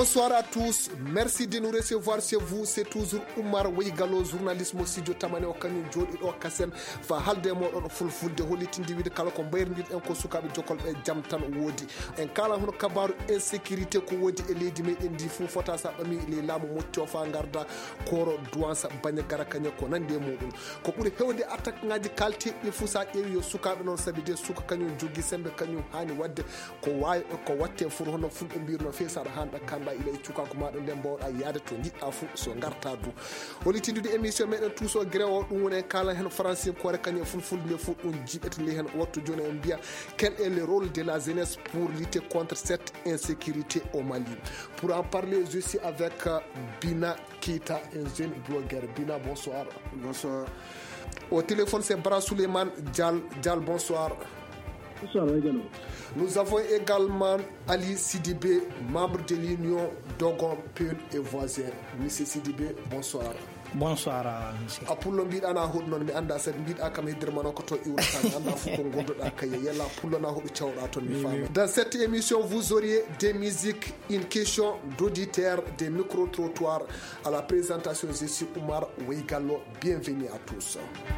Bonsoir à tous, merci de nous recevoir chez vous. C'est toujours Oumar Weigalo, journaliste mo studio Tamane o kanyum jodi do kasen fa halde modon fulfulde holitinde wiide kala ko bayrindir en ko sukabe jokol be jam tan wodi en kala hono kabaru insécurité ko wodi e leydi meden di fu fota sa bami le lamu motto fa garda koro douança banya gara kanya ko nande modum ko buri hewde attaque ngaji kalti be fu sa ewi yo sukabe non sabi de suka kanyum jogi sembe kanyum hani wadde ko wayi ko watte fur hono fulbe birno fe sa handa kanda ila cuka ko maɗo nden mbawɗa yaade to jiɗɗa fuu so garta du holitindude émission meɗen tuuso gréwo ɗum woni kala hen français kore kañum fulfulde fuu ɗum jiɓete nde hen wattu joni en mbiya quel est le rôle de la jeunesse pour lutter contre cette insécurité au Mali. Pour en parler je suis avec Bina Keita, un jeune blogueur. Bina, bonsoir. Bonsoir. Au téléphone c'est Bara Souleymane Dial. Dial, bonsoir. Bonsoir également. Nous avons également Ali Sidibé, membre de l'Union Dogon, Peul et Voisin. Monsieur Sidibé, bonsoir. Bonsoir monsieur. Apullo mbiɗa na huɗ noon mi anda sadi mbiɗa kam heddirmano ko to iwrata mi anda fof ko gonduɗa kaye yalla pullo na huɗo cawɗa toon mi faama. Dans cette émission vous auriez des musiques, une question d'auditeur, des micro-trottoirs. À la présentation je suis Oumar Weigalo. Bienvenue à tous.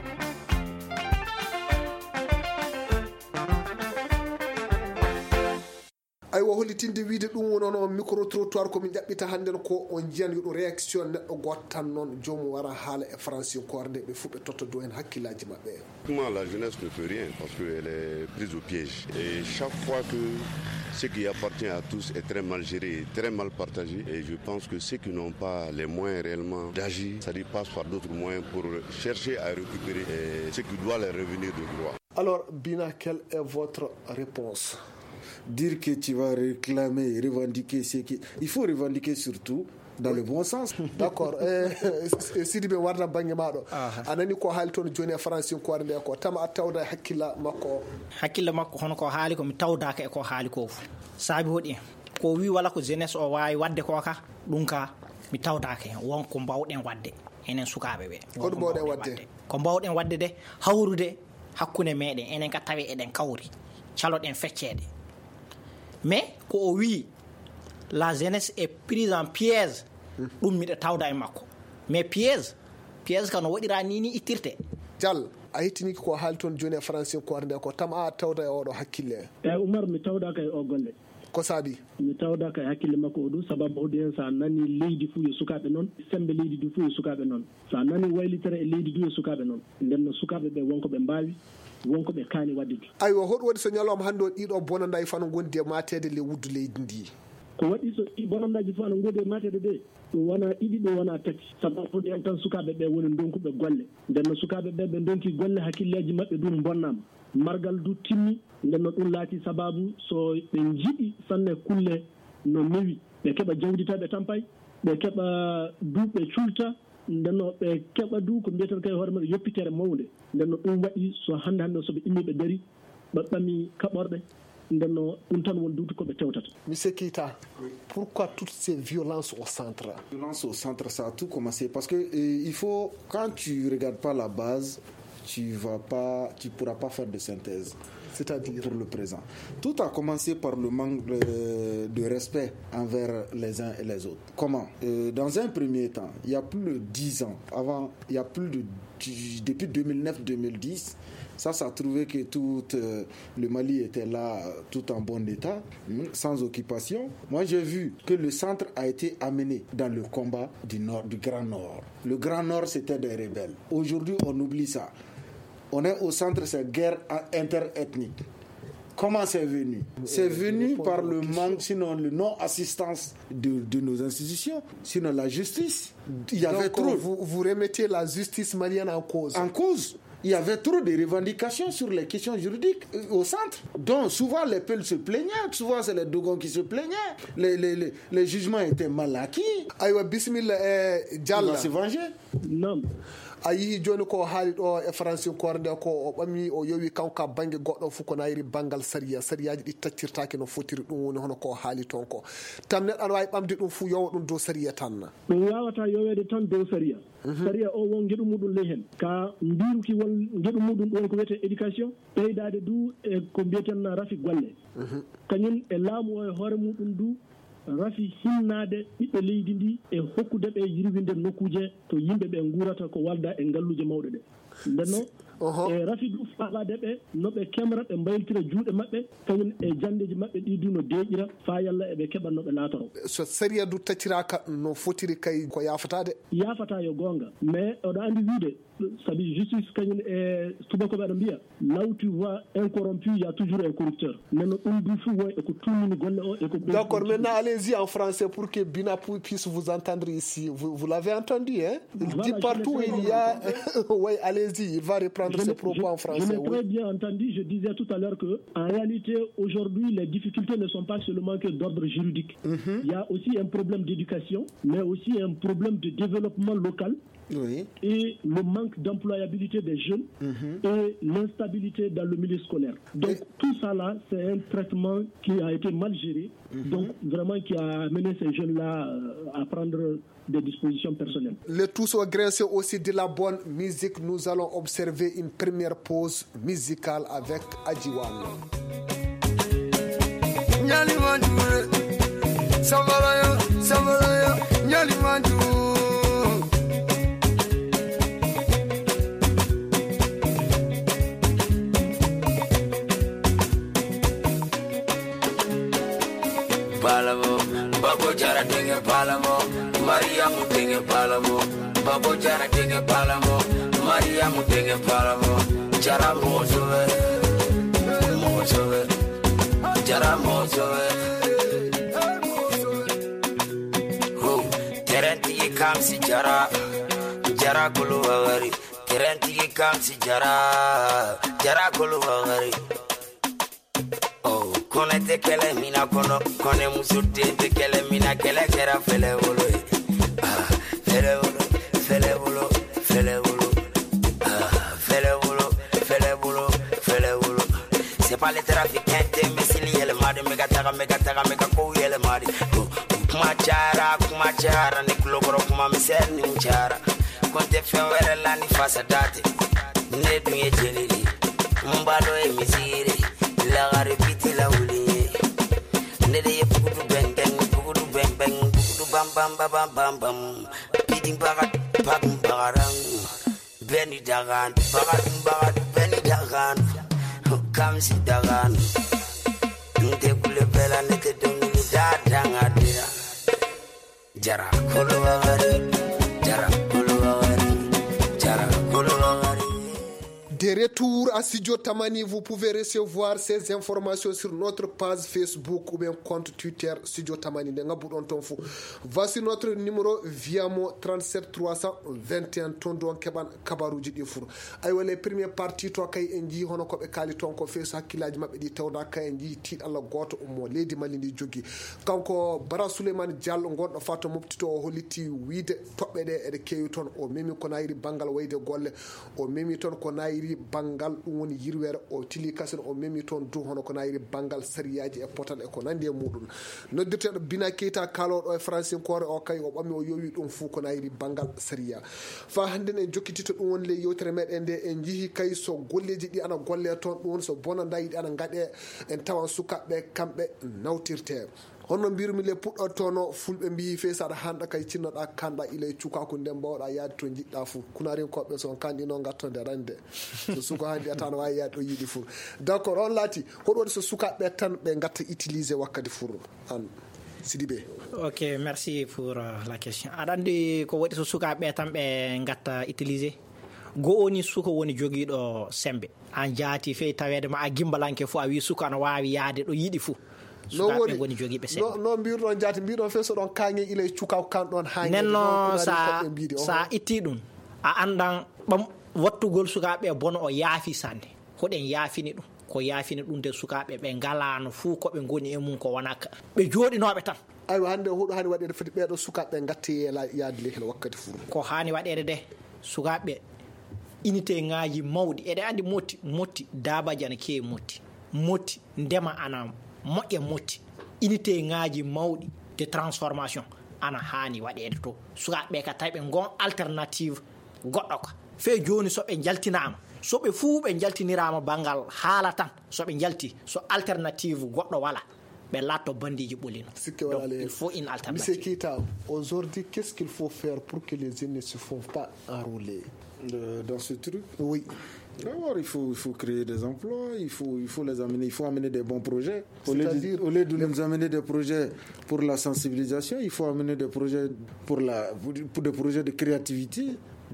aywa hollitinde wiide ɗum woni on micro trottoir komin ƴaɓɓita hannden ko on jiyan yoɗo réaction neɗɗo goto tan noon jomum wara haala e français kore nde ɓe fuu ɓe totta dow hen hakkillaji maɓɓe. Comment la jeunesse ne fait rien parce qu'elle est prise au piège et chaque fois que ce qui appartient à tous est très mal géré, très mal partagé et je pense que ceux qui n'ont pas les moyens réellement d'agir, ça passe par d'autres moyens pour chercher à récupérer ce qui doit leur revenir de droit. Alors Bina, quelle est votre réponse? Dire que tu vas réclamer, revendiquer ce qui... Il faut revendiquer surtout dans le bon sens. D'accord. Sidibé warna bange maɗo anani ko haali toon joni e français ko nde ko tama a tawda hakkilla makko hono ko haali ko mi tawdaka e ko haali ko saabi hoɗi ko wi wala ko jeunesse o wawi wadde ko ka ɗum ka mi tawdaka hen wonko mbawɗen wadde enen sukaɓe ɓe hoɗum mbawɗen wadde ko mbawɗen wadde de hawrude hakkude meɗen enen ka tawi eɗen kawri caloɗen feccede. Mais ko o wi la jeunesse est prise en piège ɗum miɗa tawda e makko mais piège ka no waɗira ni ittirte. Dial a hettiniki ko haali toon joni e français ko nde ko tam a tawda e oɗo hakkille Oumar mi tawdaka e o golle ko saabi mi tawdaka e hakkille makko o ɗum sababu hoɗi hen sa nani leydi fuu yo sukaɓe noon sembe leydi du fuu yo sukaɓe noon sa nani waylitere e leydi du yo sukaɓe noon nden no sukaɓe ɓe wonko ɓe mbawi wonko ɓe kaani wadde du. aywa hoɗum waɗi so ñalawma hannde o ɗiɗo bonandaji fano gondi e matede le wuddu leydi ndi ko waɗi so bonandaji fo ano gondi e matede ɗe ɗum wona ɗiɗi ɗum wona tati sababu hoɗi en tan sukaɓe ɓe woni donkuɓe golle nden no sukaɓe ɓe ɓe donki golle hakkilleji maɓɓe ɗum bonnama margal du timmi nden no ɗum laati sababu so ɓe jiɗi sanne kulle no newi ɓe keɓa jawdita ɓe tampay ɓe keɓa duuɓe culta nden no ɓe keɓa du ko mbiyeten kay hoore maɓɓe yoppitere mawde nden no ɗum waɗi so hannde soɓe immi ɓe dari ɓe ɓami kaɓorɗe nden no ɗum tan woni duuti koɓe tewtata. Monsieur Keita, pourquoi toutes ces violences au centre? Violence au centre, ça a tout commencé parce que il faut, quand tu regardes pas la base, tu pourras pas faire de synthèse. C'est-à-dire pour le présent. Tout a commencé par le manque de respect envers les uns et les autres. Comment? Dans un premier temps, il y a plus de 10 ans, depuis 2009-2010, ça a trouvé que tout le Mali était là, tout en bon état, sans occupation. Moi, j'ai vu que le centre a été amené dans le combat du Grand Nord. Le Grand Nord, c'était des rebelles. Aujourd'hui, on oublie ça. On est au centre, c'est guerre interethnique. Comment c'est venu? C'est venu par le manque, sinon le non-assistance de nos institutions, sinon la justice. Il y avait trop. Vous remettez la justice malienne en cause. En cause. Il y avait trop de revendications sur les questions juridiques au centre. Donc souvent les Peuls se plaignaient, souvent c'est les Dogons qui se plaignaient. Les jugements étaient mal acquis. Aywa bismillah Diallo. Il va se venger. Non. a yii joni ko haali ɗo e français kore nde ko o ɓami o yowi kanko banggue goɗɗo fof ko nayri banggal sariyaji ɗi taccirtaki no fotiri ɗum woni hono ko haali toon ko tam neɗɗo aɗa wawi ɓamde ɗum fuu yowa ɗum dow sariya tan ɗum wawata yowede tan dow sariya sariya o won gueɗu muɗum ley hen ka mbiruki won gueɗu muɗum ɗon ko wiyete éducation ɓeydade du e ko mbiyeten rafi golle kañum e laamu o e hoore muɗum du rafi hinnade ɓiɓɓe leydi ndi e hokkude ɓe yirwinde nokkuje to yimɓe ɓe guurata ko walda e ngalluje mawɗe ɗe ndenno e rafi ɗum faɓade ɓe no ɓe kemra ɓe mbayltira juuɗe maɓɓe kañum e jandeji maɓɓe ɗi du no deeƴira fa yalla eɓe keɓa no ɓe laatoro so sériya du tacciraka no fotiri kay ko yafatade yafata yo gonga mais oɗo andi wiide sabi justice kañum e tubakoɓe aɗa mbiya là où tu vois un corrompu il y a toujours un corrupteur neno ɗum du fou woy eko tummini golle o eko d'accord maintenant allez-y en français pour que Bina puisse vous entendre ici vous l'avez entendu hein il dit partout il y a oui allez-y il va reprendre ses propos en français. Je l'ai très bien entendu. Je disais tout à l'heure que, en réalité, aujourd'hui, les difficultés ne sont pas seulement que d'ordre juridique. Il y a aussi un problème d'éducation, mais aussi un problème de développement local. Oui. Et le manque d'employabilité des jeunes et l'instabilité dans le milieu scolaire. Donc tout ça là, c'est un traitement qui a été mal géré, donc vraiment qui a amené ces jeunes-là à prendre des dispositions personnelles. Le tout au grain, c'est aussi de la bonne musique. Nous allons observer une première pause musicale avec Adjiwan. Palamo, Babo Jara Dinga Palamo, Maria Mutinga Palamo, Babo Jara Dinga Palamo, Maria Mutinga Palamo, Jara Mosove, Jara Mosove. Terenti Kamsi Jara, Jara Kuluwari, Terenti Kamsi Jara, Jara Kuluwari. Kone te kele mina kono, kone musuti te kele mina kele kera fele wolo, fele wolo, fele wolo, fele wolo, fele wolo, fele wolo, fele wolo. C'est pas les trafiquants, mais c'est lié le mari, mega kou yele mari. Kuma chara, ni kulogoro kuma misel ni mchara. Konte fewere la ni fasa date, ne dunye jeliri, mbalo e miziri. La garipiti la uli Nede ye pukudu bang pukudu bam bam Bidding bagat pagum bagarang Beni dagan bagat beni dagan Kamsi dagan Nte kule bela nete dongini dadang adira Jara kolo wagari Jara kolo wagari Jara kolo wagari. De retour à Studio Tamani, vous pouvez recevoir ces informations sur notre page Facebook ou bien compte Twitter Studio Tamani. Voici notre numéro via mo 37 321 Tondon Keban Kabaruji Difur. Aywa les premières parties to kay enji hono ko be kali ton ko fe sakilaaji mabbe di tawda kay enji tit Allah goto mo leydi malindi jogi. Kanko Bara Suleiman Diallo goddo fato mobtito o holiti wiide tobbe de e de kewi ton o memi ko nayri bangal wayde golle o memi ton ko nayri bangal dum woni yirwere o tili kasen o memi ton du hono ko nayri bangal sariyaji e potal e ko nandi e mudum noddirtedo Bina Keita kalodo e français kore o kay o bammi o yowi dum fu ko nayri bangal sariya fa hande en jokkitito dum won le yewtere meden de en jihi kay so golleji di ana golle ton dum so bonanda yidi ana ngade en tawan sukabe kambe nawtirte hono mbirmi le puddo tono fulbe mbi fe sada handa kay cinnoda kanda ile cuka ko ndem bawda yaade to jidda fu kunari ko be son kandi no gattonde rande so suko handi atano way yaade do yidi fu d'accord on lati hodo so suka be tan be gatta utiliser wakkati furu an Sidibé. Ok, merci pour la question. Adandi ko wadi so suka be tan be gatta utiliser go oni suko woni jogido sembe an jaati fe tawede ma a gimbalanke fu a wi suka no waawi yaade do yidi fu no woni no mbirɗon jaati mbiɗon fe so ɗon kaŋe ilay cukaw kan ɗon ha nenno sa itti ɗum a andan ɓam wattugol sukaɓe bono o yaafi sande hoɗen yaafini ɗum ko yaafini ɗum de sukaɓe ɓe galano fuu koɓe goni e mum ko wonaka ɓe jooɗinoɓe tan aywa hande huɗo hani waɗede foti ɓeɗo sukaɓe gatti yaade lehel wakkati fuu ko hani waɗede de sukaɓe unité ngaji mawɗi eɗe andi motti dabaji ana kewi motti ndema ana moƴƴe motti unité ngaji mawɗi de transformation ana hani waɗede to sukaɓe ka tawi ɓe gon alternative goɗɗo ka fe joni so ɓe jaltinama so ɓe fuu ɓe jaltinirama bangal haala tan so ɓe jalti so alternative goɗɗo wala ɓe latto bandiji ɓolino. Donc il faut une alternative. Monsieur Keita, aujourd'hui, qu'est-ce qu'il faut faire pour que les jeunes ne se font pas enrôler dans ce truc? Oui. D'abord, il faut créer des emplois, il faut les amener, il faut amener des bons projets. Au lieu de nous amener des projets pour la sensibilisation, il faut amener des projets pour des projets de créativité,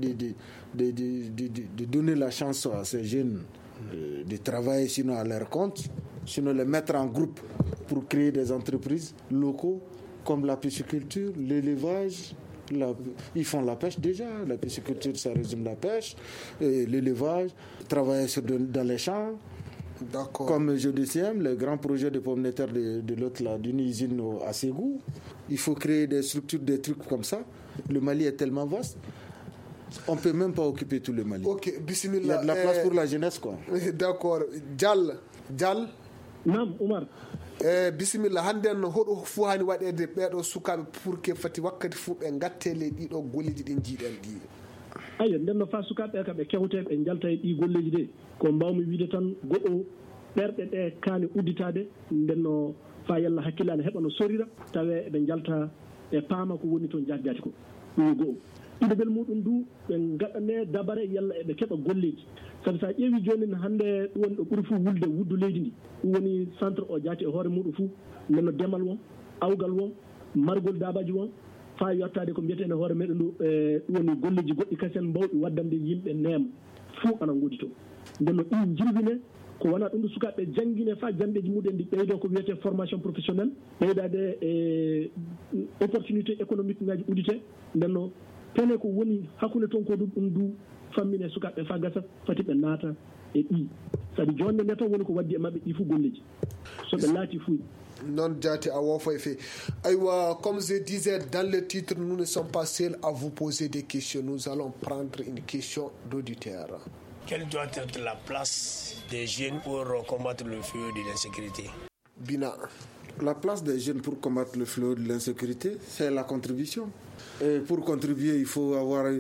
de donner la chance à ces jeunes de travailler sinon à leur compte, sinon les mettre en groupe pour créer des entreprises locaux comme la pisciculture, l'élevage. Ils font la pêche déjà, la pisciculture ça résume la pêche, l'élevage, travailler dans les champs. D'accord. Comme GDCM, le grand projet de pommes de terre de l'autre là, d'une usine à Ségou. Il faut créer des structures, des trucs comme ça. Le Mali est tellement vaste, on ne peut même pas occuper tout le Mali. Ok, bismillah. Il y a de la place pour la jeunesse, quoi. D'accord. Dial. Nam Oumar. Bisimilla handen hoɗo fuu hani waɗede ɓeɗo sukaɓe pour que fati wakkati fuu ɓe gattele ɗiɗo golleji ɗin jiiɗen ɗi. Ayo nden no fa sukaɓe kam ɓe kewte ɓe jalta e ɗi golleji ɗe ko mbawmi wiide tan goɗɗo ɓerɗe ɗe kaani udditade nden no fa yalla hakkillane heɓa no sorira tawe ɓe jalta e paama ko woni toon jaggaati ko ɗum go'o. ɗiɗoɓel muɗum du ɓe gaɗane dabare yalla eɓe keɓa golleji sabi sa ƴeewi joni hannde ɗum woni ɗo ɓuri fuu wulde wuddu leydi ndi ɗum woni centre o jaati e hoore muɗum fuu nden no demal won awgal won margol dabaji won fa yottade ko mbiyetene hoore meɗen ɗum woni golleji goɗɗi kasen mbawɗi waddande yimɓe neema fuu ana ngoodi to nden no ɗum jirwine ko wona ɗum ɗo sukaɓe janngine fa janɗeji muɗen ɗi ɓeydo ko wiyete formation professionnel ɓeydade e opportunité économique ngaji uddite nden no pene ko woni hakkunde toon ko ɗum du fammine sukaɓe fa gasa fati ɓe naata e ɗi sabi jonde nde tan woni ko waddi e maɓɓe ɗi fuu golleji so ɓe laati fuu non jaati a wofa e fe aywa comme je disais dans le titre nous ne sommes pas seuls à vous poser des questions, nous allons prendre une question d'auditeur. Quelle doit être la place des jeunes pour combattre le fléau de l'insécurité? Bina. La place des jeunes pour combattre le fléau de l'insécurité, c'est la contribution. Et pour contribuer, il faut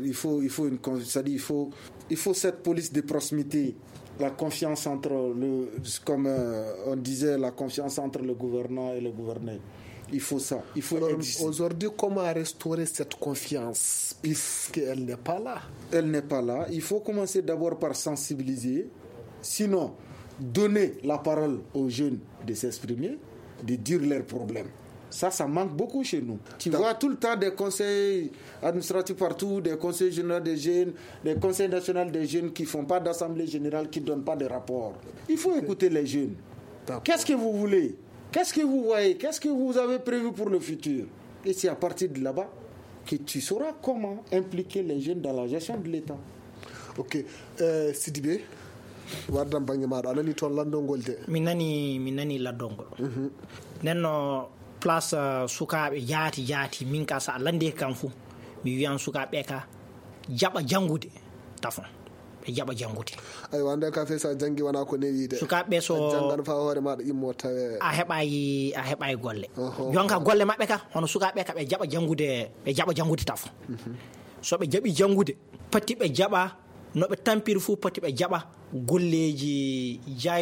cette police de proximité, la confiance entre comme on disait, la confiance entre le gouvernant et le gouverné. Il faut ça. Il faut exister. Aujourd'hui, comment restaurer cette confiance puisqu'elle n'est pas là? Elle n'est pas là. Il faut commencer d'abord par sensibiliser, sinon donner la parole aux jeunes de s'exprimer, de dire leurs problèmes. Ça manque beaucoup chez nous. Tu vois tout le temps des conseils administratifs partout, des conseils généraux des jeunes, des conseils nationaux des jeunes qui ne font pas d'assemblée générale, qui ne donnent pas de rapport. Il faut écouter les jeunes. Qu'est-ce que vous voulez? Qu'est-ce que vous voyez? Qu'est-ce que vous avez prévu pour le futur? Et c'est à partir de là-bas que tu sauras comment impliquer les jeunes dans la gestion de l'État. Ok. Sidibé, wardam bange maɗo a nani toon landolngol de mi nani laddolngol nenno place sukaɓe jaati min ka sa lande kam fou mi wiyan sukaɓe ka jaɓa jangude tafon ɓe jaɓa jangude ay wande ka fe sa jangi wana ko newi de sukaɓe so jangan fa hoore maɗa immo tawe a heɓayi golle jonka golle maɓɓe ka hono sukaɓe ka ɓe jaɓa jangude tafon so ɓe jaɓi jangude patti ɓe jaɓa no ɓe tampiri fuu poti ɓe jaɓa golleji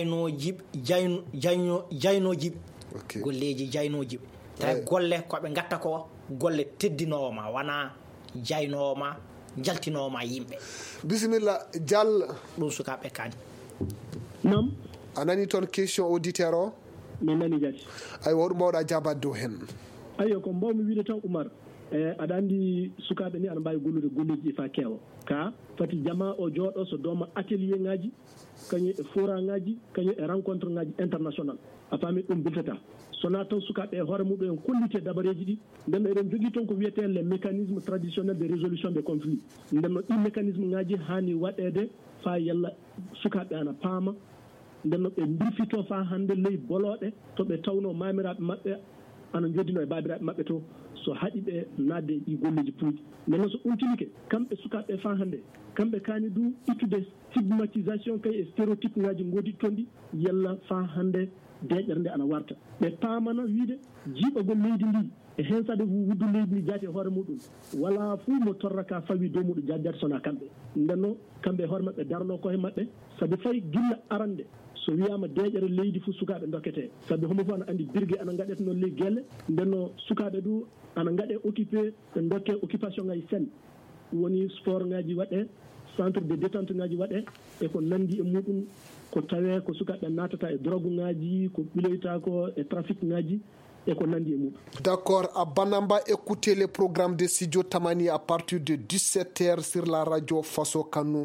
jaynojiɓe golleji jaynojiɓe tawi golle koɓe gatta ko golle teddinowo ma wona jaynowo ma jaltinowo ma yimɓe bisimilla diallo ɗum sukaɓe kani nam a nani toon question auditeur o min nani jati ay woɗum mbawɗa jabade dow hen ayo ko mbawmi wiide tan Oumar aɗa andi sukaɓe ni aɗa mbawi gollude golleji fa keewa ka fati jama o jooɗo so dooma atelier ngaji kañum e forum ngaji kañum e rencontre ngaji international a faami ɗum biltata sona tan sukaɓe e hoore muɗum en kollite dabareji ɗi nden eɗen jogui toon ko wiyete les mécanismes traditionnels de résolution des conflits nden no ɗi mécanisme ngaji hani waɗede fa yalla sukaɓe ana paama nden no ɓe birfito fa hande ley boloɗe to ɓe tawno mamiraɓe maɓɓe ana joddino e babiraɓe maɓɓe to so haɗi ɓe nadde e ɗi golleji puuɗi mais noon so ɗum tilike kamɓe sukaɓe fa hannde kamɓe kaani du ittude stigmatisation kay e stéréotype ngaji ngoodi toon ɗi yalla fa hannde deƴƴere nde ana warta ɓe paamana wiide jiiɓagol leydi ndi e heen sade wuddu leydi ndi jaati e hoore muɗum wala fuu mo torraka fawi dow muɗum jajjata sona kamɓe ndenno kamɓe e hoore maɓɓe darno koye maɓɓe sabi fayi gilla arande so wiyama deƴere leydi fof sukaɓe dokkete sabi homo fof ana andi birgue ana gaɗete noon ley guelle ndenno sukaɓe ɗu ana gaɗe occupé ɓe dokke occupation ngaji sen woni sport ngaji waɗe centre de détente ngaji waɗe e ko nandi e muɗum ko tawe ko sukaɓe natata e drogue ngaji ko ɓiloyta ko e trafic ngaji et qu'on en dit. D'accord, à Banamba, écoutez les programmes de Studio Tamani à partir de 17h sur la radio Faso Kanou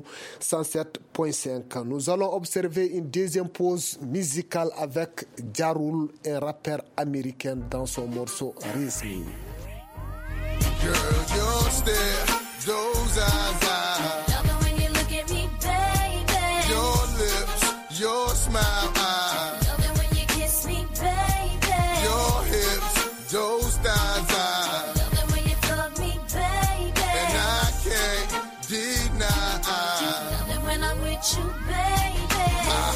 107.5. Nous allons observer une deuxième pause musicale avec Jarul, un rappeur américain dans son morceau Raise Me. Girl, your stare, those eyes, love it when you look at me, baby. Your lips, your smile, love it when you kiss me, baby. Your hips, those thighs, love it when you fuck me, baby. And I can't deny, love it when I'm with you, baby.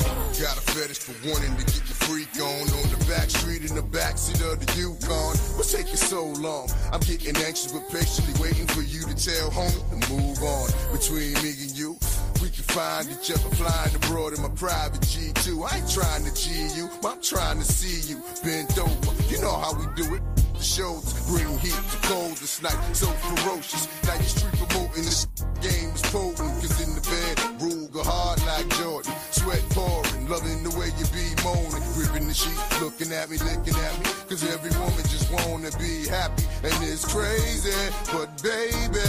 I got a fetish for wanting to get your freak on the back street in the backseat of the Yukon. What's taking so long? I'm getting anxious but patiently waiting for you to tell homie to move on. Between me and you, we can find each other flying abroad in my private G2. I ain't trying to G you, I'm trying to see you bent over. You know how we do it. The shows bring heat to coldest night, so ferocious. Now you street promoting this game is potent, cause in the bed, Ruger hard like Jordan. Sweat pouring, loving the way you be moaning, gripping the sheet, looking at me, licking at me, cause every woman just wanna be happy, and it's crazy, but baby,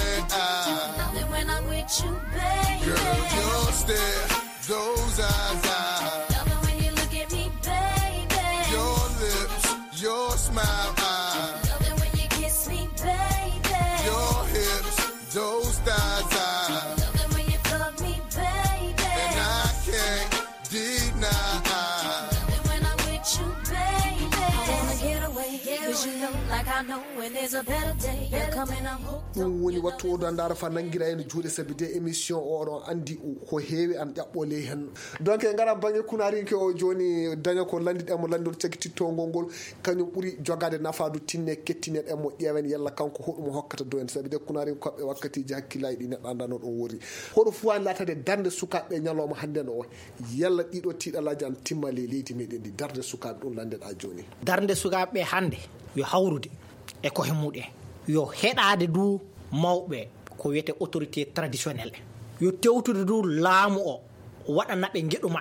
I love it when I'm with you, baby. Girl, your stare, those eyes, love it when you look at me, baby. Your lips, your smile, love it when you kiss me, baby. Your hips, those thighs, love it when you fuck me, baby. And I can't deny, love it when I'm with you, baby. I wanna get away, cause you know, like I know when there's a better day, you're coming on home. woni wattu oɗo andara fa nanguira hen juuɗe sabi de émission oɗon andi ko heewi an ƴaɓɓole hen donc e gara banggue kunarinke o joni daña ko landiɗemo landiɗo cagitittogol ngol kañum ɓuuri jogade nafadu tinne kettineɗemo ƴeewen yalla kanko hoɗum hokkata do en sabi de kunarin koɓɓe wakkatiji hakkillaji ɗi neɗɗo andano ɗon wori hoɗo fu wani latade darde sukaɓe ñalawma hande no o yalla ɗiɗo tiiɗalaji an timmale leydi meɗen ndi darde sukaɓe ɗum landeɗa joni darde sukaɓe hande yo hawrude e koye muɗen yo heɗade du mawɓe ko wiyete autorité traditionnel yo tewtude du laamu o waɗanaɓe gueɗu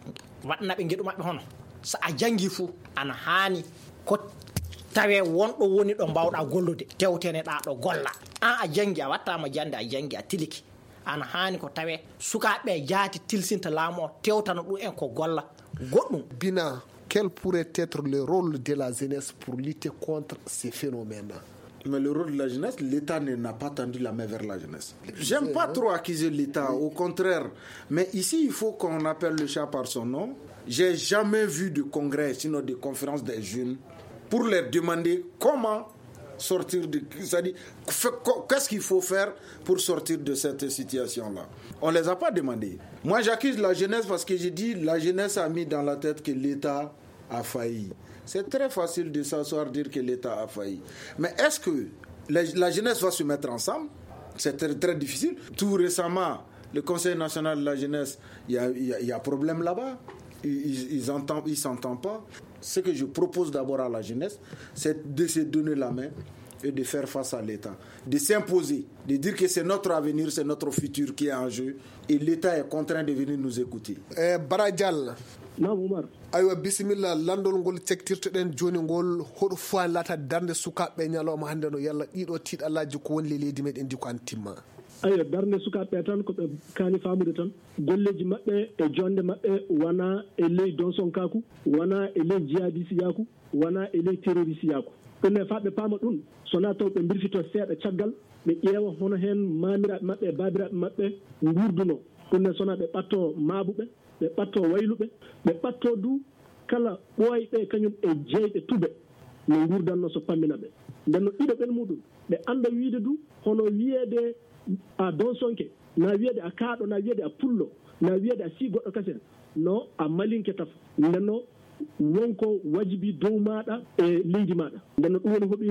maɓɓe hono so a jangi fou ana haani ko tawe wonɗo woni ɗo mbawɗa gollude tewteneɗa ɗo golla an a jangi a wattama jande a jangi a tiliki ana haani ko tawe sukaɓe jaati tilsinta laamu o tewtana ɗum en ko golla goɗɗum. Bina, quel pourrait être le rôle de la jeunesse pour lutter contre ces phénomènes? Mais le rôle de la jeunesse, l'État n'a pas tendu la main vers la jeunesse. J'aime pas trop accuser l'État, au contraire. Mais ici, il faut qu'on appelle le chat par son nom. J'ai jamais vu de congrès, sinon de conférences des jeunes, pour leur demander comment sortir de... C'est-à-dire, qu'est-ce qu'il faut faire pour sortir de cette situation-là. On ne les a pas demandé. Moi, j'accuse la jeunesse parce que j'ai dit, la jeunesse a mis dans la tête que l'État a failli. C'est très facile de s'asseoir dire que l'État a failli. Mais est-ce que la jeunesse va se mettre ensemble? C'est très, très difficile. Tout récemment, le Conseil national de la jeunesse, il y a problème là-bas. Ils s'entendent pas. Ce que je propose d'abord à la jeunesse, c'est de se donner la main et de faire face à l'État. De s'imposer, de dire que c'est notre avenir, c'est notre futur qui est en jeu. Et l'État est contraint de venir nous écouter. Baradjal. Naam Oumar. Aywa bisimilla landol ngol cektirtoɗen joni ngol hoɗo fof lata darde sukaɓe ñalawma hande no yalla ɗiɗo tiiɗalaji ko woni leydi meɗen ndi ko an timma ayo darde sukaɓe tan koɓe kaani famude tan golleji maɓɓe e jonde maɓɓe wona e ley donsonkaku wona e ley jihadisiyaku wona e ley terrorisiyaku ɗumne fa ɓe paama ɗum sona taw ɓe birfito seeɗa caggal ɓe ƴeewa hono hen mamiraɓe maɓɓe e babiraɓe maɓɓe gurduno ɗumne sona ɓe ɓatto maabuɓe ɓe ɓatto wayluɓe ɓe ɓatto du kala ɓooyɓe kañum e jeyɓe tuɓe no gurdanno so pammina ɓe nden no ɗiɗo ɓen muɗum ɓe anda wiide du hono wiyeede a donsonke na wiyeede a kaaɗo na wiyeede a pullo na wiyeede a sii goɗɗo kasen no a malinke taf nden no wonko wajibi dow maɗa e leydi maɗa nden no ɗum woni hoɗum hen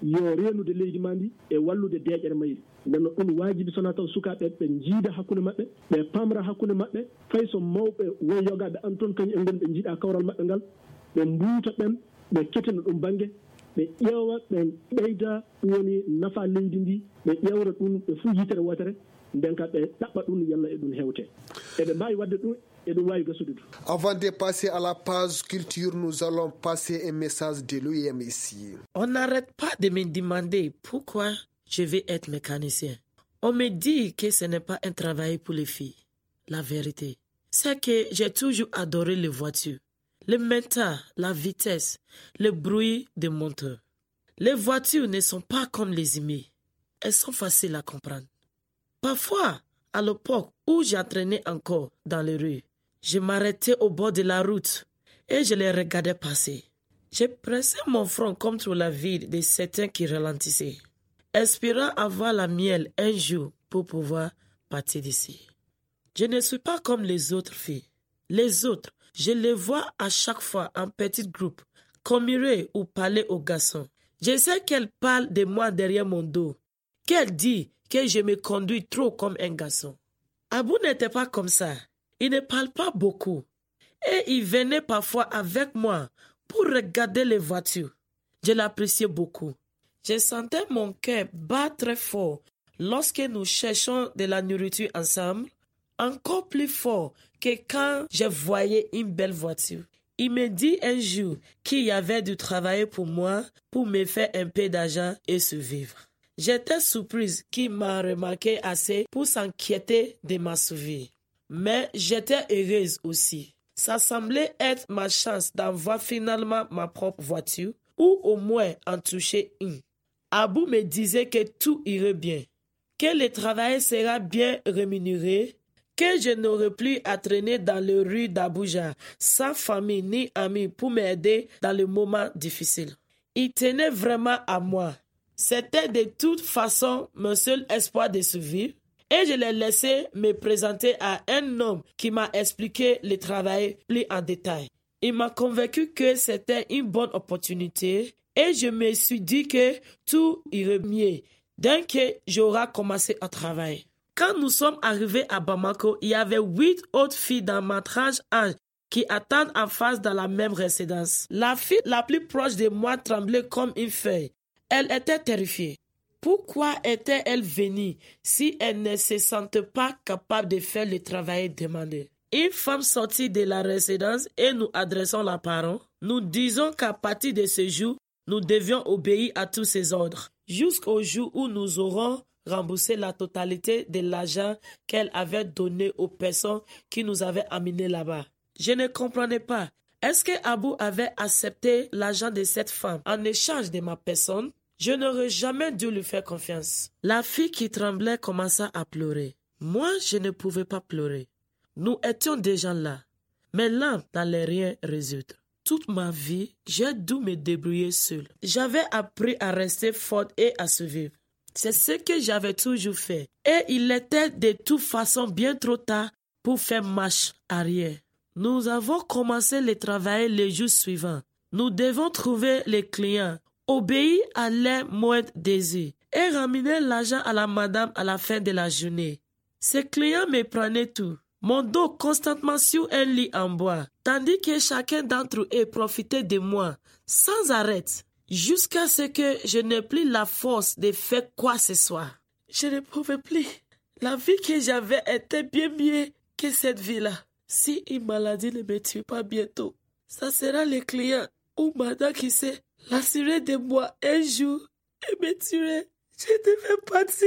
yo reenude leydi ma ndi e wallude deeƴere mayri nden noon ɗum waajibi sona taw sukaaɓe ɓe jiida hakkunde maɓɓe ɓe pamra hakkunde maɓɓe fay so mawɓe won yogaaɓe an toon kañum en ngoni ɓe jiiɗa kawral maɓɓe ngal ɓe mbuuta ɓen ɓe ketina ɗum baŋnge ɓe ƴeewa ɓe ɓeyda woni nafa leydi ndi ɓe ƴewra ɗum ɓe fuu yitere wotere nden ka ɓe ɗaɓɓa ɗum yalla e ɗum hewte eɓe mbawi wadde ɗum et de gasude. Avant de passer à la page culture, nous allons passer un message de l'OIM ici. On n'arrête pas de me demander pourquoi je vais être mécanicien. On me dit que ce n'est pas un travail pour les filles. La vérité, c'est que j'ai toujours adoré les voitures. Le mental, la vitesse, le bruit des moteurs. Les voitures ne sont pas comme les aimées. Elles sont faciles à comprendre. Parfois, à l'époque où j'entraînais encore dans les rues, je m'arrêtais au bord de la route et je les regardais passer. Je pressais mon front contre la ville de certains qui ralentissaient, espérant avoir la mienne un jour pour pouvoir partir d'ici. Je ne suis pas comme les autres filles. Les autres, je les vois à chaque fois en petits groupes, commurer ou parler aux garçons. Je sais qu'elles parlent de moi derrière mon dos, qu'elles disent que je me conduis trop comme un garçon. Abou n'était pas comme ça. Il ne parle pas beaucoup. Et il venait parfois avec moi pour regarder les voitures. Je l'appréciais beaucoup. Je sentais mon cœur battre très fort lorsque nous cherchions de la nourriture ensemble, encore plus fort que quand je voyais une belle voiture. Il me dit un jour qu'il y avait du travail pour moi pour me faire un peu d'argent et survivre. J'étais surprise qu'il m'a remarqué assez pour s'inquiéter de ma survie. Mais j'étais heureuse aussi. Ça semblait être ma chance d'avoir finalement ma propre voiture ou au moins en toucher une. Abou me disait que tout irait bien, que le travail sera bien rémunéré, que je n'aurais plus à traîner dans les rues d'Abuja sans famille ni amis pour m'aider dans les moments difficiles. Il tenait vraiment à moi. C'était de toute façon mon seul espoir de survivre. Et je l'ai laissé me présenter à un homme qui m'a expliqué le travail plus en détail. Il m'a convaincu que c'était une bonne opportunité et je me suis dit que tout irait mieux dès que j'aurai commencé à travailler. Quand nous sommes arrivés à Bamako, il y avait 8 autres filles dans ma tranche d'âge qui attendent en face dans la même résidence. La fille la plus proche de moi tremblait comme une feuille. Elle était terrifiée. Pourquoi était-elle venue si elle ne se sentait pas capable de faire le travail demandé? Une femme sortit de la résidence et nous adressons la parole. Nous disons qu'à partir de ce jour, nous devions obéir à tous ses ordres, jusqu'au jour où nous aurons remboursé la totalité de l'argent qu'elle avait donné aux personnes qui nous avaient amenés là-bas. Je ne comprenais pas. Est-ce que Abou avait accepté l'argent de cette femme en échange de ma personne? Je n'aurais jamais dû lui faire confiance. La fille qui tremblait commença à pleurer. Moi, je ne pouvais pas pleurer. Nous étions déjà là. Mes larmes n'allaient rien résoudre. Toute ma vie, j'ai dû me débrouiller seule. J'avais appris à rester forte et à survivre. C'est ce que j'avais toujours fait. Et il était de toute façon bien trop tard pour faire marche arrière. Nous avons commencé le travail le jour suivant. Nous devons trouver les clients, obéir à leurs moindres désirs et ramener l'argent à la madame à la fin de la journée. Ces clients me prenaient tout, mon dos constamment sur un lit en bois, tandis que chacun d'entre eux profitait de moi sans arrêt, jusqu'à ce que je n'ai plus la force de faire quoi que ce soit. Je ne pouvais plus. La vie que j'avais était bien mieux que cette vie-là. Si une maladie ne me tue pas bientôt, ça sera les clients ou madame qui sait l'assurer de moi un jour et me tuer. Je devais partir.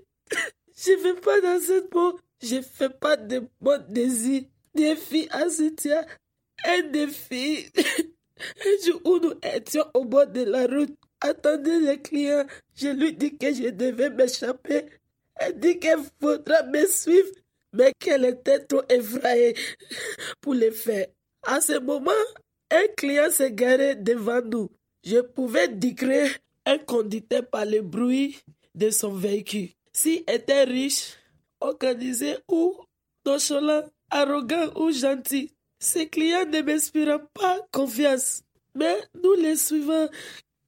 Je ne vais pas dans cette mort. Je ne fais pas de bon désir. Des filles à soutien et des filles. Un jour où nous étions au bord de la route, attendant les clients, je lui dis que je devais m'échapper. Elle dit qu'elle faudra me suivre, mais qu'elle était trop effrayée pour le faire. À ce moment, un client s'est garé devant nous. Je pouvais décrire un conducteur par le bruit de son véhicule. S'il était riche, organisé ou nonchalant, arrogant ou gentil, ces clients ne m'inspirent pas confiance. Mais nous les suivons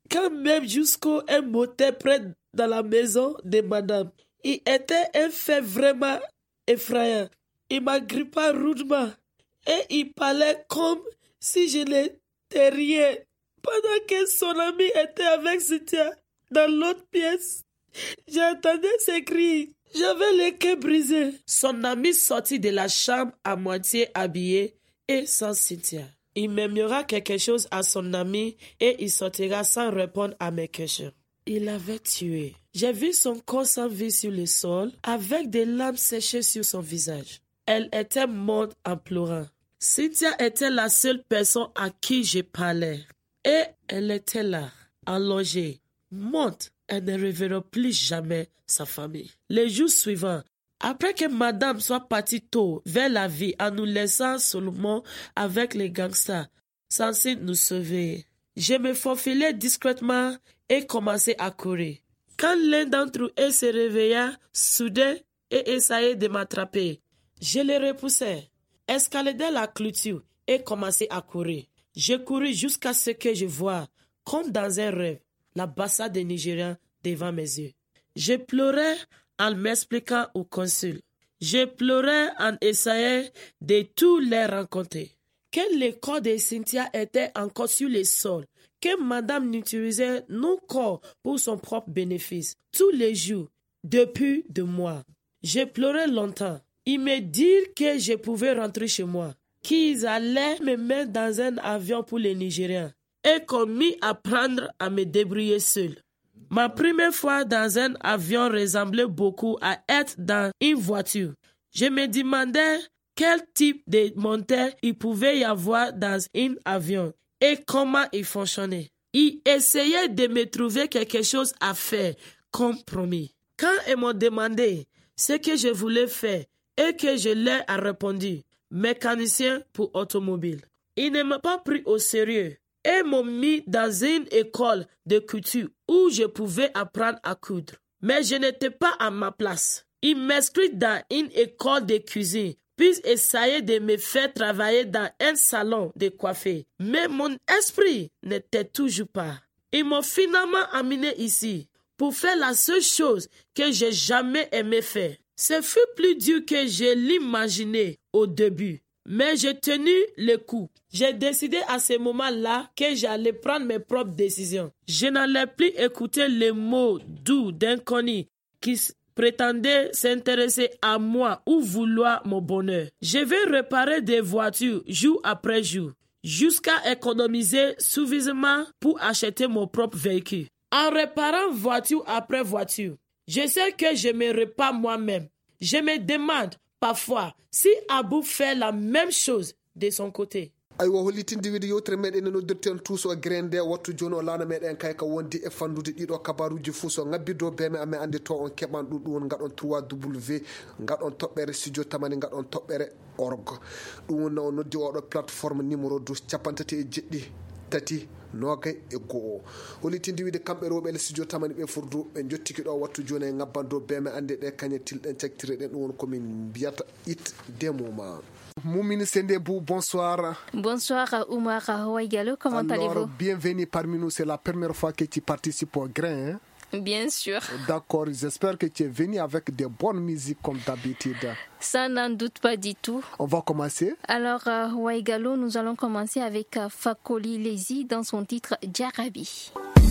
quand même jusqu'au un motel près dans la maison de madame. Il était un fait vraiment effrayant. Il m'agrippa rudement et il parlait comme si je n'étais rien. Pendant que son ami était avec Cynthia dans l'autre pièce, j'entendais ses cris. J'avais le cœur brisé. Son ami sortit de la chambre à moitié habillé et sans Cynthia. Il murmura quelque chose à son ami et il sortira sans répondre à mes questions. Il l'avait tué. J'ai vu son corps sans vie sur le sol avec des larmes séchées sur son visage. Elle était morte en pleurant. Cynthia était la seule personne à qui je parlais. Et elle était là, allongée, morte. Elle ne reverra plus jamais sa famille. Les jours suivants, après que madame soit partie tôt vers la vie en nous laissant seulement avec les gangsters, censés nous sauver, je me faufilai discrètement et commençai à courir. Quand l'un d'entre eux se réveilla, soudain, et essayait de m'attraper, je le repoussai, escaladai la clôture et commençai à courir. Je courus jusqu'à ce que je voie, comme dans un rêve, l'ambassade des Nigériens devant mes yeux. Je pleurais en m'expliquant au consul. Je pleurais en essayant de tous les rencontrer. Que le corps de Cynthia était encore sur le sol, que madame n'utilisait nos corps pour son propre bénéfice, tous les jours, depuis 2 mois. Je pleurais longtemps. Ils me dirent que je pouvais rentrer chez moi, qu'ils allaient me mettre dans un avion pour les Nigériens et qu'on m'y apprendre à me débrouiller seul. Ma première fois dans un avion ressemblait beaucoup à être dans une voiture. Je me demandais quel type de moteur il pouvait y avoir dans un avion et comment il fonctionnait. Ils essayaient de me trouver quelque chose à faire, comme promis. Quand ils m'ont demandé ce que je voulais faire et que je leur ai répondu, mécanicien pour automobile. Ils ne m'ont pas pris au sérieux et m'ont mis dans une école de couture où je pouvais apprendre à coudre. Mais je n'étais pas à ma place. Ils m'inscrivent dans une école de cuisine, puis essayaient de me faire travailler dans un salon de coiffure. Mais mon esprit n'était toujours pas. Ils m'ont finalement amené ici pour faire la seule chose que j'ai jamais aimé faire. Ce fut plus dur que je l'imaginais au début, mais j'ai tenu le coup. J'ai décidé à ce moment-là que j'allais prendre mes propres décisions. Je n'allais plus écouter les mots doux d'inconnus qui prétendaient s'intéresser à moi ou vouloir mon bonheur. Je vais réparer des voitures jour après jour, jusqu'à économiser suffisamment pour acheter mon propre véhicule. En réparant voiture après voiture, je sais que je me répare moi-même. Je me demande parfois si Abou fait la même chose de son côté. aywa hollitinde wiide yewtere meɗen no dirten tous o grende wattu joni o laana meɗen kay ka wondi e fandude ɗiɗo kabaruji fuu so ngabbido beme amen ande to on keɓan ɗum gaɗon 3W gaɗon toɓɓere studio tamani gaɗon toɓɓere org ɗum wonna o noddi oɗo plateforme numéro 12 capantati e jeɗɗi tati nogay e go'o hollitinde wiide kamɓe rewɓe le studio tamani ɓe furdu ɓe jottiki ɗo wattu joni e ngabbando beme ande ɗe kañe tilɗen cakkitire ɗen ɗum woni komin mbiyata it demoma. Moumine Sendebou, bonsoir. Bonsoir Oumar Waigalo, comment allez-vous? Bienvenue parmi nous, c'est la première fois que tu participes au grain. Hein? Bien sûr. D'accord, j'espère que tu es venu avec de bonnes musiques comme d'habitude. Ça n'en doute pas du tout. On va commencer. Alors, Waigalo, nous allons commencer avec Fakoli Lezi dans son titre Djarabi.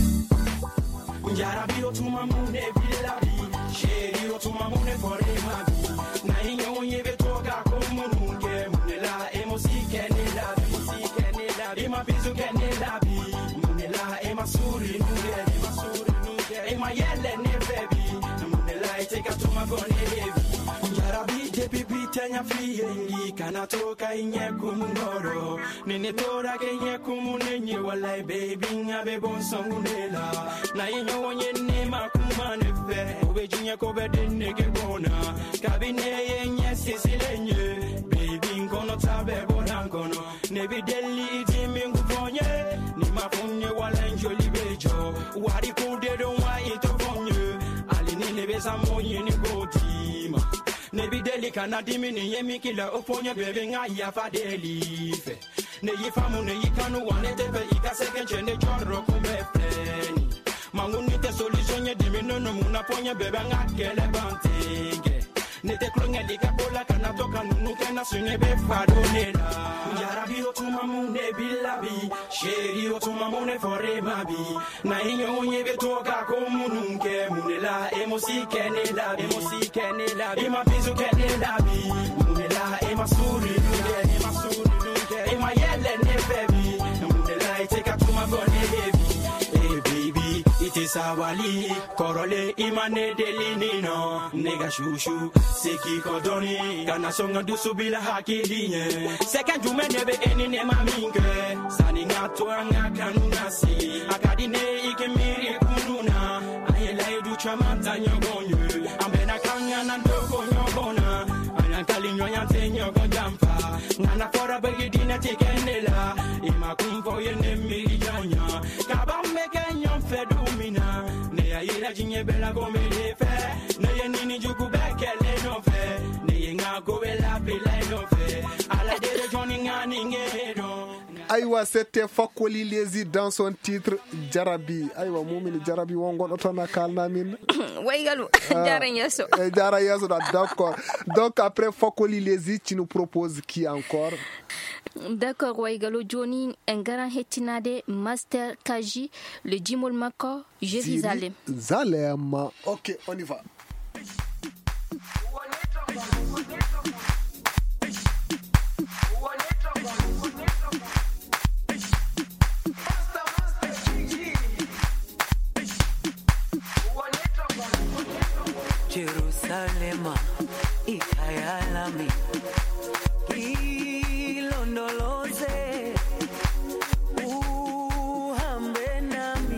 Djarabi otuma mune bilabi, chéri otuma mune forema bi, na inyo yebe toga komunun ke munela emosi kenela bi, si kenela bi, ma bizu kenela bi, munela emasuri nuge, ema yele ne baby, munela iteka tuma gone baby. Djarabi de pipi tenya fiye, kana toka inye kumungoro, nene tora ke inye kumunenye walai baby ngabe bon songunela, na inyo onye ne makuma nefe, obejinya kobe denne ke bona, kabine yenye sisilenye, baby nkono tabe bona nkono, nebi deli timingu ponye, ni mafunye wala njoli bejo, wari kunde don wa ito ponye, alini nebe samonye ni godima. Nebi deli kana dimini yemi kila oponye bebe nga yafa deli fe. Ne yifamu ne yikanu wane tepe ika sekenche ne joro kumefle. na ponya bebe ngakele bantenge nete klonge dika bola kana toka nunu kena sunye be fadonela yarabi otuma mune bilabi sheri otuma mune fore mabi na inyo onye be toka ko mununke munela emosi kenela ema pizu kenela bi munela ema suri lunge ema yele ne baby munela take up to my body baby hey baby it is awali korole imane delini no nega shushu seki kodoni kana songa dusubila hakilinye second jume nebe eni ne maminge sani ngato anga kanunasi akadine ikemiri kunduna ayela edu chamanta nyogonyo ambena kanya na ndogo nyogona ayankalinywa yante nyogo jampa nana fora begidina tikenela imakumvo yene mirijonya kabambe kenyo fedumina ne ayira jinyebela gomedefe ne yenini jugu bekele no fe ne yenga gobela bela no fe ala dere joni ngani ngedo. Aïwa, c'était Fakoli Lezi dans son titre Jarabi. Aïwa, Moumini Jarabi, Wongon, Otona Kalnamin. Ouaigalou, Jarayaso. Jarayaso, d'accord. Donc, après Fakoli Lezi, tu nous proposes qui encore? D'accord, Ouaigalou, Johnny, Ngaran Hetinade, Master Kaji, le Jimol Mako, Jérusalem. Zalem. Ok, on y va. Jerusalem, ikayalami, ilondoloze, uhambe nami,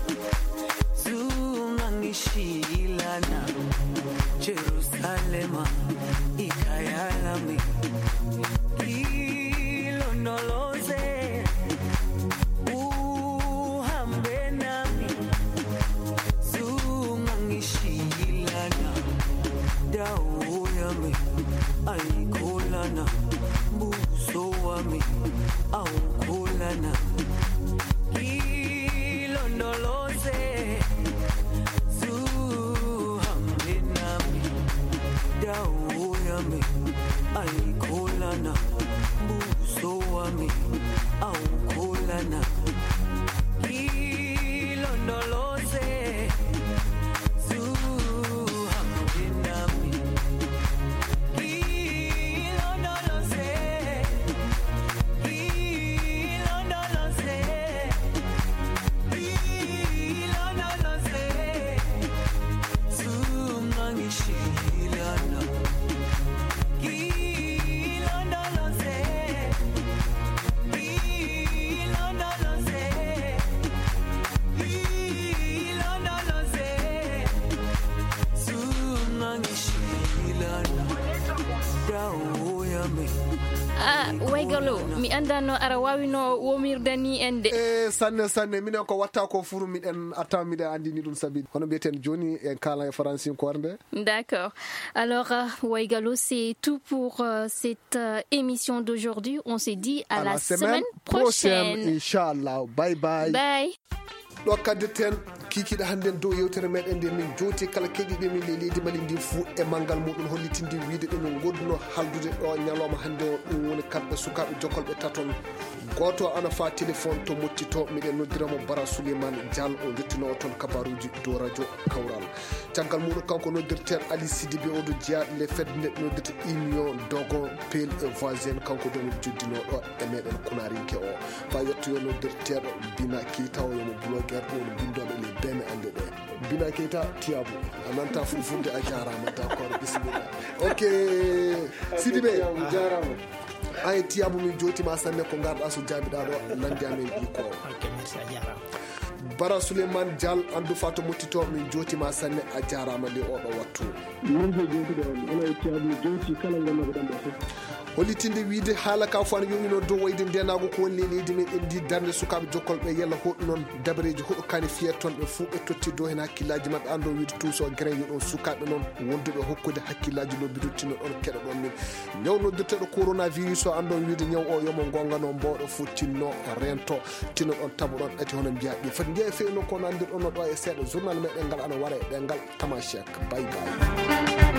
zungangishilana. Jerusalem, ikayalami, ilondoloze, uhambe nami, zungangishilana. Dawo yami ayikolana buso wami awukolana ilondoloze zuhambe nami dawo yami ayikolana buso wami awukolana ilondoloze mi andano ara wawino womirdani ende sanne minen ko watta ko furu miɗen attan miɗen andini ɗum sabi hono mbiyeten joni en kala e français kornde. D'accord. Alors Waigalo, c'est tout pour cette émission d'aujourd'hui. On se dit à la semaine prochaine. Inchallah. Bye bye. Bye. ɗo kaddeten kikiɗa hannden dow yewtere meɗen nde min jooti kala keɗiɗe min le leydi mali ndi fuu e manggal muɗum hollitindi wiide ɗumen godduno haldude ɗo ñalawma hannde o ɗum woni kamɓe sukaɓe jokolɓe taton goto ana fa téléphone to mottito miɗen noddiramo Bara Souleymane Dial o jettinowo toon kabaruji dow radio Kawral caggal muɗum kanko noddirteɗo Ali Sidibé oɗo jeeya les fedde neɗɗo noddirta union dogon pel e voisin kanko ɗo joddinoɗo e meɗen kunarinke o fa yettoyo noddirteɗo Bina Keita o yomo blogueur ɗo no bindoɓe les beme ande ɗe Bina Keita Tiabou a nanta fulfulde a jarama d'accord bisimilla ok Sidibé jarama ay Tiabou min jotima sanne ko garɗa so jaabiɗa ɗo nandi amen iko Bara Souleymane Dial andu fato mottito min jotima sanne a jarama nde oɗo wattu non je jotiɗo ona Tiabou joti kala gonnoɓe ɗan ɗo fof hollitinde wiide haala ka fo ana yowino dow wayde ndenago ko woni leydi meɗen ndi darde sukaɓe jokkolɓe yalla hoɗu noon dabareji hoɗo kani fiyat toon ɓe fuu ɓe totti dow hen hakkillaji mabɓe ando wiide touso grain yo ɗon sukaɓe noon wonduɓe hokkude hakkillaji no biruttino ɗon keɗa ɗon min ñaw noddirteɗo coronavirus o andon wiide ñaw o yomo gongano mbawɗo fo tinno rento tinno ɗon tabo ɗon ɗati hono mbiya ɓe fati be fe no ko nandir on do e seedo journal meɗen ngal ana wara e ɗengal Tamashek. Bye bye.